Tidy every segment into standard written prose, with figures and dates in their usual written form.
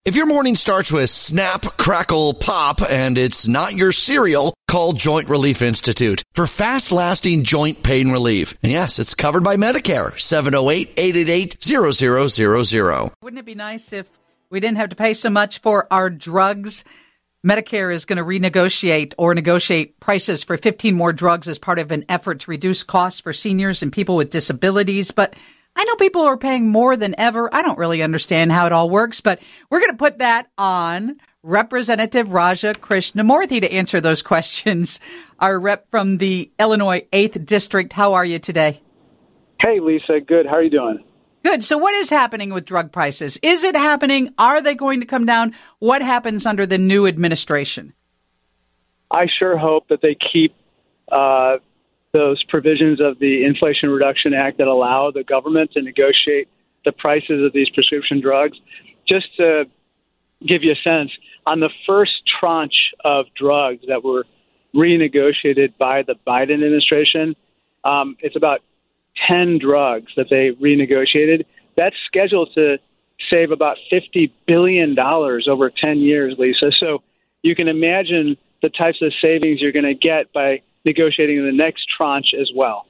If your morning starts with snap, crackle, pop, and it's not your cereal, call Joint Relief Institute for fast-lasting joint pain relief. And yes, it's covered by Medicare. 708-888-0000. Wouldn't it be nice if we didn't have to pay so much for our drugs? Medicare is going to renegotiate or negotiate prices for 15 more drugs as part of an effort to reduce costs for seniors and people with disabilities. But I know people are paying more than ever. I don't really understand how it all works, but we're going to put that on Representative Raja Krishnamoorthy to answer those questions. Our rep from the Illinois 8th District. How are you today? Hey, Lisa. Good. How are you doing? Good. So what is happening with drug prices? Is it happening? Are they going to come down? What happens under the new administration? I sure hope that they keep those provisions of the Inflation Reduction Act that allow the government to negotiate the prices of these prescription drugs. Just to give you a sense, on the first tranche of drugs that were renegotiated by the Biden administration, it's about 10 drugs that they renegotiated. That's scheduled to save about $50 billion over 10 years, Lisa. So you can imagine the types of savings you're going to get by negotiating the next tranche as well.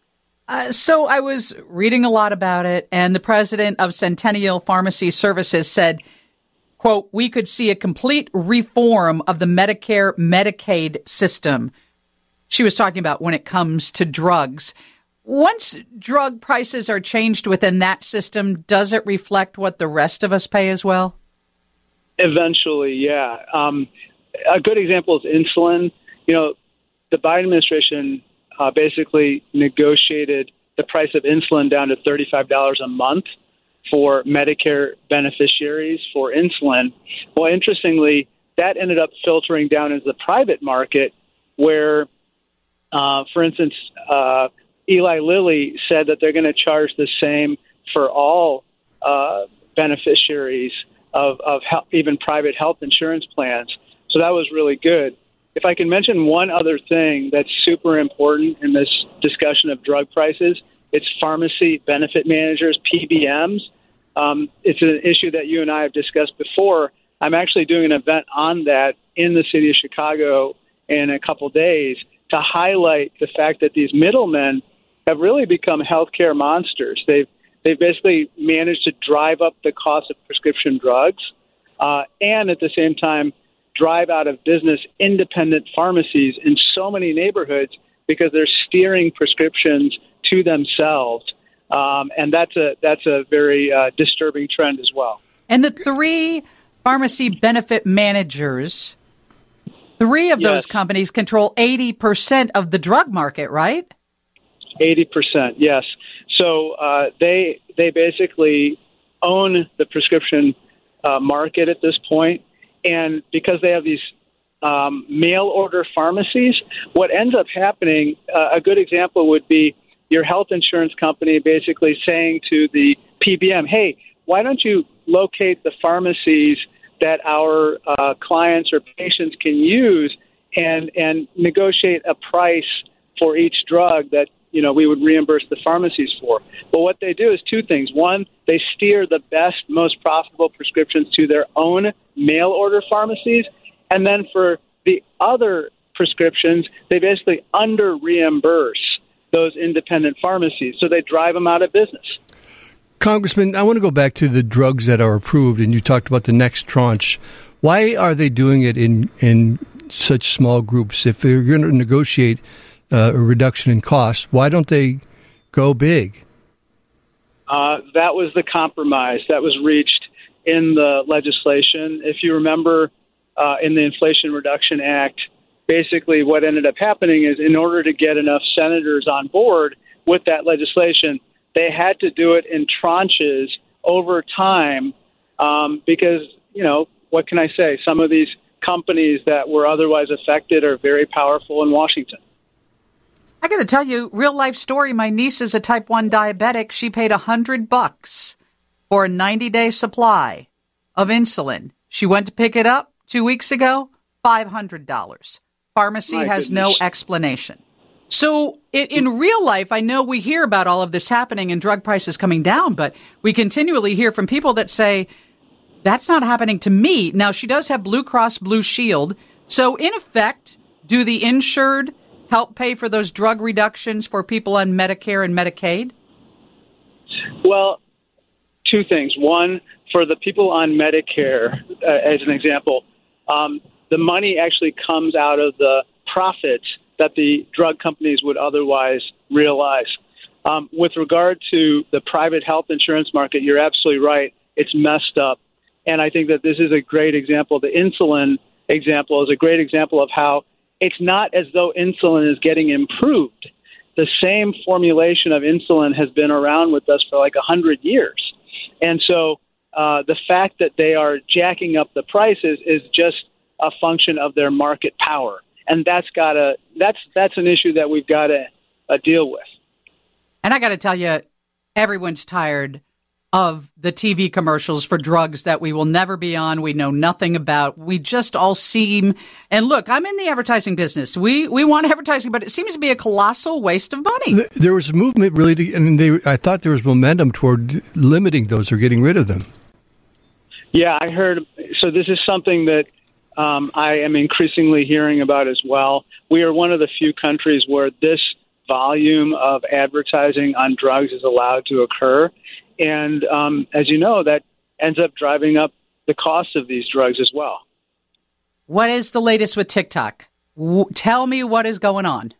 So I was reading a lot about it, and the president of Centennial Pharmacy Services said, quote, "We could see a complete reform of the Medicare-Medicaid system." She was talking about when it comes to drugs. Once drug prices are changed within that system, does it reflect what the rest of us pay as well? Eventually, yeah. A good example is insulin. You know, the Biden administration basically negotiated the price of insulin down to $35 a month for Medicare beneficiaries for insulin. Well, interestingly, that ended up filtering down into the private market where, for instance, Eli Lilly said that they're going to charge the same for all beneficiaries of health, even private health insurance plans. So that was really good. If I can mention one other thing that's super important in this discussion of drug prices, it's pharmacy benefit managers, PBMs. It's an issue that you and I have discussed before. I'm actually doing an event on that in the city of Chicago in a couple days to highlight the fact that these middlemen have really become healthcare monsters. They've basically managed to drive up the cost of prescription drugs and at the same time drive out of business independent pharmacies in so many neighborhoods because they're steering prescriptions to themselves. And that's a very disturbing trend as well. And the three pharmacy benefit managers, three of those companies control 80% of the drug market, right? 80%, yes. So they basically own the prescription market at this point. And because they have these mail order pharmacies, what ends up happening, a good example would be your health insurance company basically saying to the PBM, hey, why don't you locate the pharmacies that our clients or patients can use and negotiate a price for each drug that we would reimburse the pharmacies for. But what they do is two things. One, they steer the best, most profitable prescriptions to their own mail order pharmacies. And then for the other prescriptions, they basically under reimburse those independent pharmacies. So they drive them out of business. Congressman, I want to go back to the drugs that are approved, and you talked about the next tranche. Why are they doing it in such small groups? If they're going to negotiate a reduction in cost, why don't they go big? That was the compromise that was reached in the legislation. If you remember, in the Inflation Reduction Act, basically what ended up happening is in order to get enough senators on board with that legislation, they had to do it in tranches over time because, what can I say? Some of these companies that were otherwise affected are very powerful in Washington. I got to tell you, real life story. My niece is a type 1 diabetic. She paid $100 for a 90-day supply of insulin. She went to pick it up 2 weeks ago, $500. Pharmacy has no explanation. So in real life, I know we hear about all of this happening and drug prices coming down, but we continually hear from people that say That's not happening to me. Now, she does have Blue Cross Blue Shield. So, in effect, do the insured help pay for those drug reductions for people on Medicare and Medicaid? Well, two things. One, for the people on Medicare, as an example, the money actually comes out of the profits that the drug companies would otherwise realize. With regard to the private health insurance market, you're absolutely right. It's messed up. And I think that this is a great example. The insulin example is a great example of how it's not as though insulin is getting improved. The same formulation of insulin has been around with us for like 100 years. And so the fact that they are jacking up the prices is just a function of their market power. And that's an issue that we've got to deal with. And I got to tell you, everyone's tired of the TV commercials for drugs that we will never be on, we know nothing about. We just all seem, and look, I'm in the advertising business. We want advertising, but it seems to be a colossal waste of money. There was a movement really, I thought there was momentum toward limiting those or getting rid of them. Yeah, I heard. So this is something that I am increasingly hearing about as well. We are one of the few countries where this volume of advertising on drugs is allowed to occur. And as you know, that ends up driving up the cost of these drugs as well. What is the latest with TikTok? Tell me what is going on.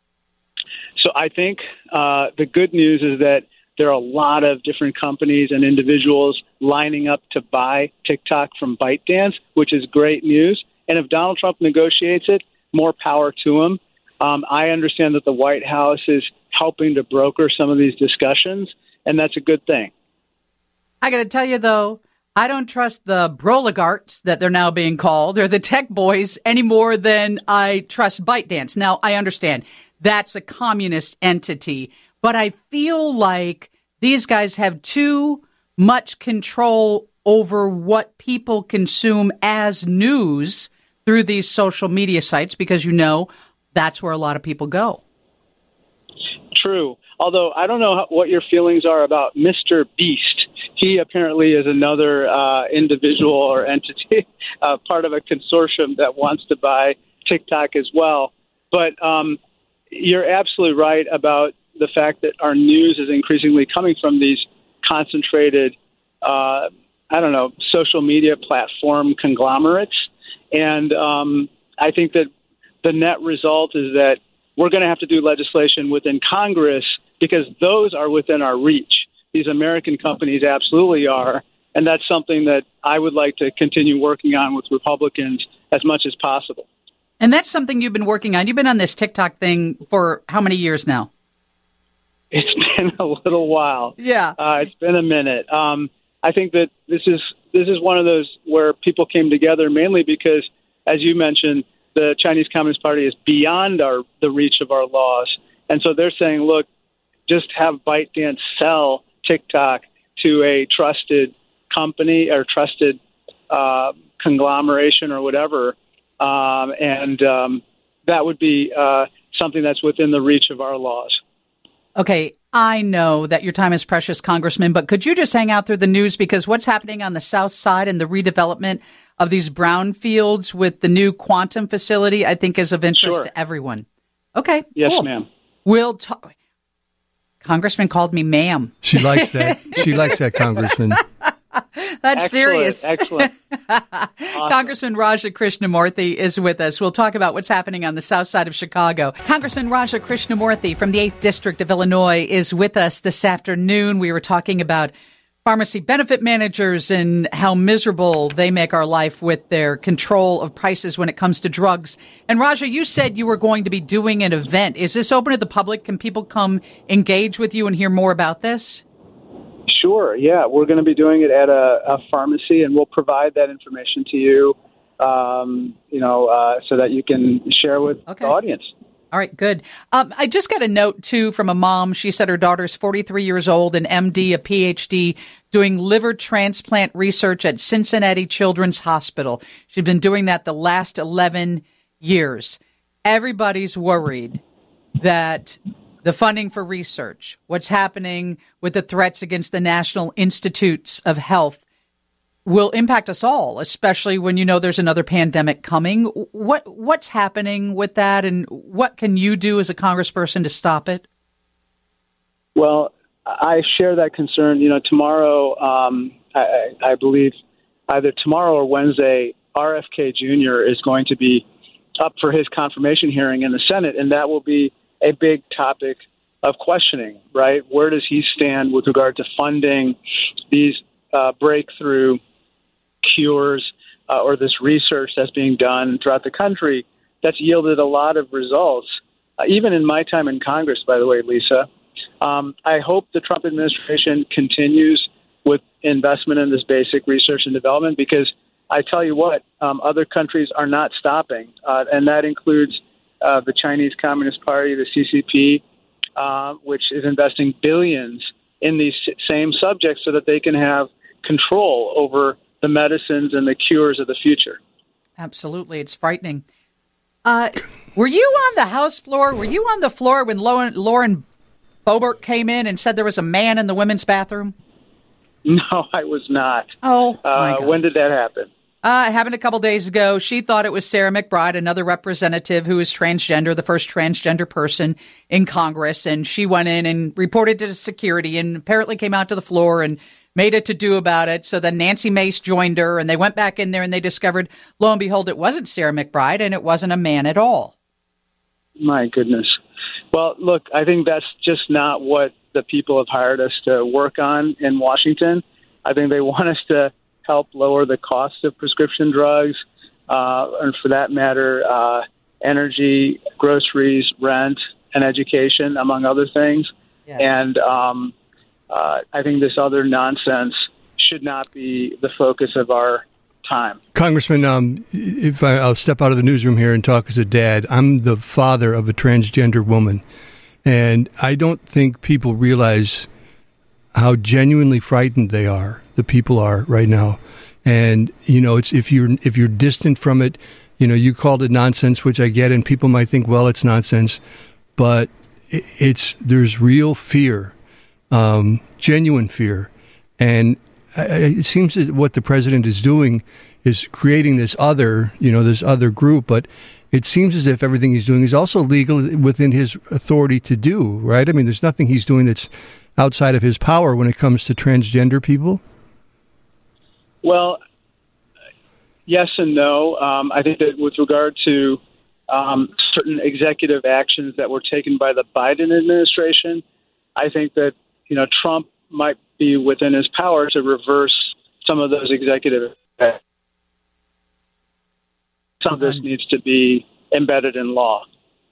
So I think the good news is that there are a lot of different companies and individuals lining up to buy TikTok from ByteDance, which is great news. And if Donald Trump negotiates it, more power to him. I understand that the White House is helping to broker some of these discussions, and that's a good thing. I got to tell you, though, I don't trust the broligarchs that they're now being called or the tech boys any more than I trust ByteDance. Now, I understand that's a communist entity, but I feel like these guys have too much control over what people consume as news through these social media sites because, you know, that's where a lot of people go. True. Although I don't know what your feelings are about Mr. Beast. He apparently is another individual or entity, part of a consortium that wants to buy TikTok as well. But you're absolutely right about the fact that our news is increasingly coming from these concentrated, social media platform conglomerates. And I think that the net result is that we're going to have to do legislation within Congress because those are within our reach. These American companies absolutely are. And that's something that I would like to continue working on with Republicans as much as possible. And that's something you've been working on. You've been on this TikTok thing for how many years now? It's been a little while. Yeah. It's been a minute. I think that this is one of those where people came together mainly because, as you mentioned, the Chinese Communist Party is beyond the reach of our laws. And so they're saying, look, just have ByteDance sell TikTok to a trusted company or trusted conglomeration or whatever. And that would be something that's within the reach of our laws. Okay, I know that your time is precious, Congressman, but could you just hang out through the news? Because what's happening on the South Side and the redevelopment of these brownfields with the new quantum facility, I think is of interest to everyone. Okay, yes, cool. Ma'am. We'll talk. Congressman called me ma'am. She likes that. She likes that, Congressman. That's serious. Excellent. Awesome. Congressman Raja Krishnamoorthi is with us. We'll talk about what's happening on the south side of Chicago. Congressman Raja Krishnamoorthi from the 8th District of Illinois is with us this afternoon. We were talking about pharmacy benefit managers and how miserable they make our life with their control of prices when it comes to drugs. And Raja, you said you were going to be doing an event. Is this open to the public? Can people come engage with you and hear more about this? Sure, yeah. We're going to be doing it at a pharmacy, and we'll provide that information to you, so that you can share with the audience. All right, good. I just got a note, too, from a mom. She said her daughter's 43 years old, an MD, a PhD, doing liver transplant research at Cincinnati Children's Hospital. She's been doing that the last 11 years. Everybody's worried that the funding for research, what's happening with the threats against the National Institutes of Health, will impact us all, especially when you know there's another pandemic coming. What's happening with that, and what can you do as a congressperson to stop it? Well, I share that concern. Tomorrow, I believe either tomorrow or Wednesday, RFK Jr. is going to be up for his confirmation hearing in the Senate, and that will be a big topic of questioning, right? Where does he stand with regard to funding these breakthrough cures or this research that's being done throughout the country that's yielded a lot of results, even in my time in Congress, by the way, Lisa. I hope the Trump administration continues with investment in this basic research and development, because I tell you what, other countries are not stopping, and that includes the Chinese Communist Party, the CCP, which is investing billions in these same subjects so that they can have control over the medicines and the cures of the future. Absolutely. It's frightening. Were you on the House floor? Were you on the floor when Lauren Boebert came in and said there was a man in the women's bathroom? No, I was not. Oh, my God. When did that happen? It happened a couple days ago. She thought it was Sarah McBride, another representative who is transgender, the first transgender person in Congress. And she went in and reported to security and apparently came out to the floor and made a to-do about it. So then Nancy Mace joined her, and they went back in there and they discovered, lo and behold, it wasn't Sarah McBride and it wasn't a man at all. My goodness. Well, look, I think that's just not what the people have hired us to work on in Washington. I think they want us to help lower the cost of prescription drugs, and for that matter, energy, groceries, rent, and education, among other things. Yes. And I think this other nonsense should not be the focus of our time. Congressman, I'll step out of the newsroom here and talk as a dad. I'm the father of a transgender woman, and I don't think people realize how genuinely frightened the people are right now. And it's if you're distant from it, you called it nonsense, which I get, and people might think, well, it's nonsense, but there's real fear, genuine fear, and it seems that what the president is doing is creating this other group, but it seems as if everything he's doing is also legal within his authority to do, right? I mean, there's nothing he's doing that's outside of his power when it comes to transgender people. Well, yes and no. I think that with regard to certain executive actions that were taken by the Biden administration, I think that, Trump might be within his power to reverse some of those executive actions. Some of this needs to be embedded in law.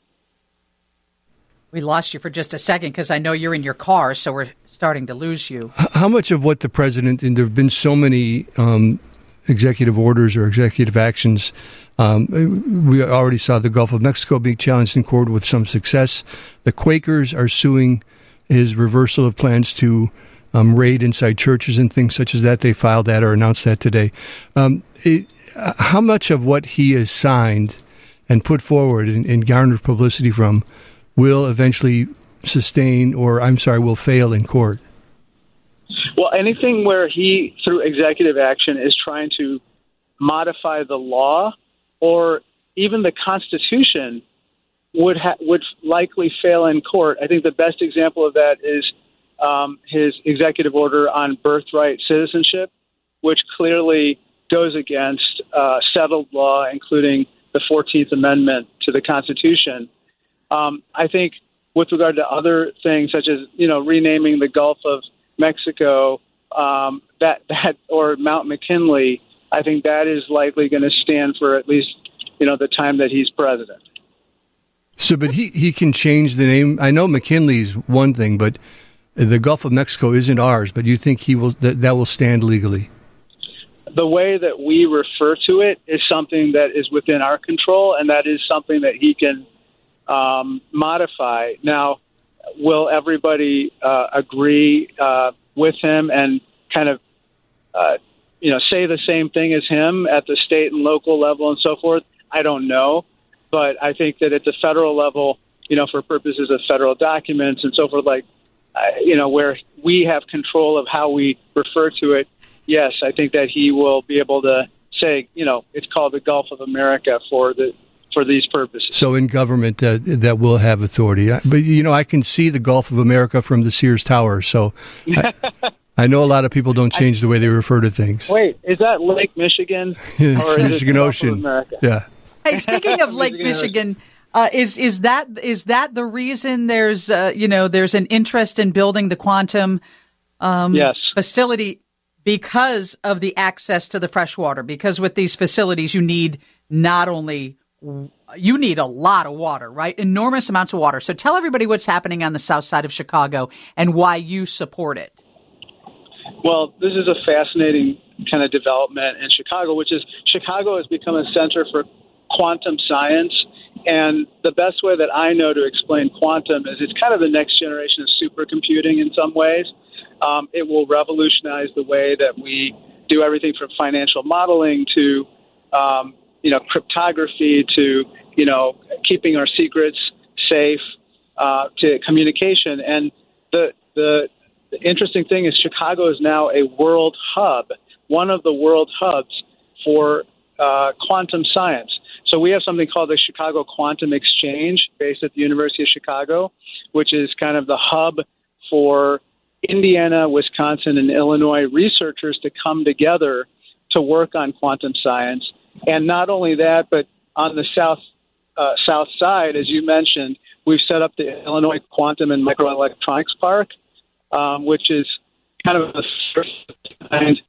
We lost you for just a second because I know you're in your car, so we're starting to lose you. How much of what the president, and there have been so many executive orders or executive actions, we already saw the Gulf of Mexico being challenged in court with some success. The Quakers are suing his reversal of plans to raid inside churches and things such as that. They filed that or announced that today. How much of what he has signed and put forward and garnered publicity from will eventually will fail in court? Well, anything where he, through executive action, is trying to modify the law or even the Constitution would likely fail in court. I think the best example of that is his executive order on birthright citizenship, which clearly goes against settled law, including the 14th Amendment to the Constitution. I think with regard to other things such as, renaming the Gulf of Mexico, that or Mount McKinley, I think that is likely going to stand for at least, the time that he's president. So, but he can change the name. I know McKinley's one thing, but the Gulf of Mexico isn't ours. But you think that will stand legally? The way that we refer to it is something that is within our control, and that is something that he can modify. Now, will everybody agree with him and kind of, say the same thing as him at the state and local level and so forth? I don't know. But I think that at the federal level, for purposes of federal documents and so forth, where we have control of how we refer to it, yes, I think that he will be able to say, it's called the Gulf of America for these purposes. So in government, that will have authority. But, I can see the Gulf of America from the Sears Tower. So I know a lot of people don't change the way they refer to things. Wait, is that Lake Michigan? It's or is Michigan it Ocean. Yeah. Hey, speaking of Lake Michigan, is that the reason there's an interest in building the quantum facility because of the access to the fresh water? Because with these facilities, you need a lot of water, right? Enormous amounts of water. So tell everybody what's happening on the south side of Chicago and why you support it. Well, this is a fascinating kind of development in Chicago, Chicago has become a center for quantum science. And the best way that I know to explain quantum is it's kind of the next generation of supercomputing in some ways. It will revolutionize the way that we do everything from financial modeling to, cryptography to, keeping our secrets safe, to communication. And the interesting thing is Chicago is now a world hub, one of the world hubs for quantum science. So we have something called the Chicago Quantum Exchange based at the University of Chicago, which is kind of the hub for Indiana, Wisconsin, and Illinois researchers to come together to work on quantum science. And not only that, but on the south side, as you mentioned, we've set up the Illinois Quantum and Microelectronics Park, which is kind of the first kind.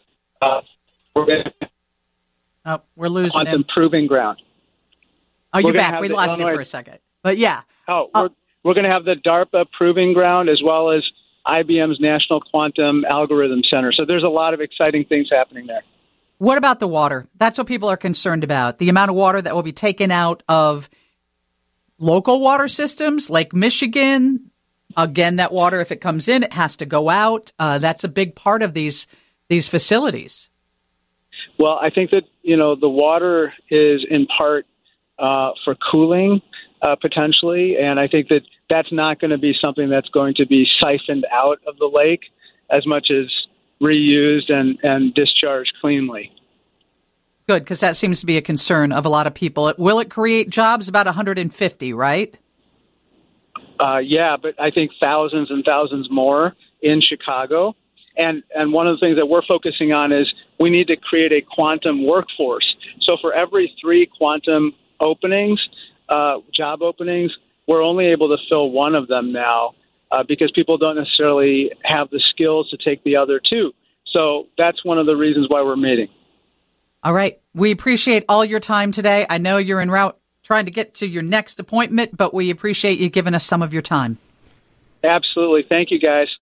We're losing quantum him. Proving ground. Oh, you're back. We lost you for a second. But yeah. We're going to have the DARPA Proving Ground as well as IBM's National Quantum Algorithm Center. So there's a lot of exciting things happening there. What about the water? That's what people are concerned about. The amount of water that will be taken out of local water systems, Lake Michigan. Again, that water, if it comes in, it has to go out. That's a big part of these facilities. Well, I think that, the water is in part for cooling, potentially. And I think that that's not going to be something that's going to be siphoned out of the lake as much as reused and discharged cleanly. Good, because that seems to be a concern of a lot of people. Will it create jobs? About 150, right? Yeah, but I think thousands and thousands more in Chicago. And one of the things that we're focusing on is we need to create a quantum workforce. So for every 3 quantum openings, job openings, we're only able to fill one of them now because people don't necessarily have the skills to take the other 2. So that's one of the reasons why we're meeting. All right. We appreciate all your time today. I know you're en route trying to get to your next appointment, but we appreciate you giving us some of your time. Absolutely. Thank you, guys.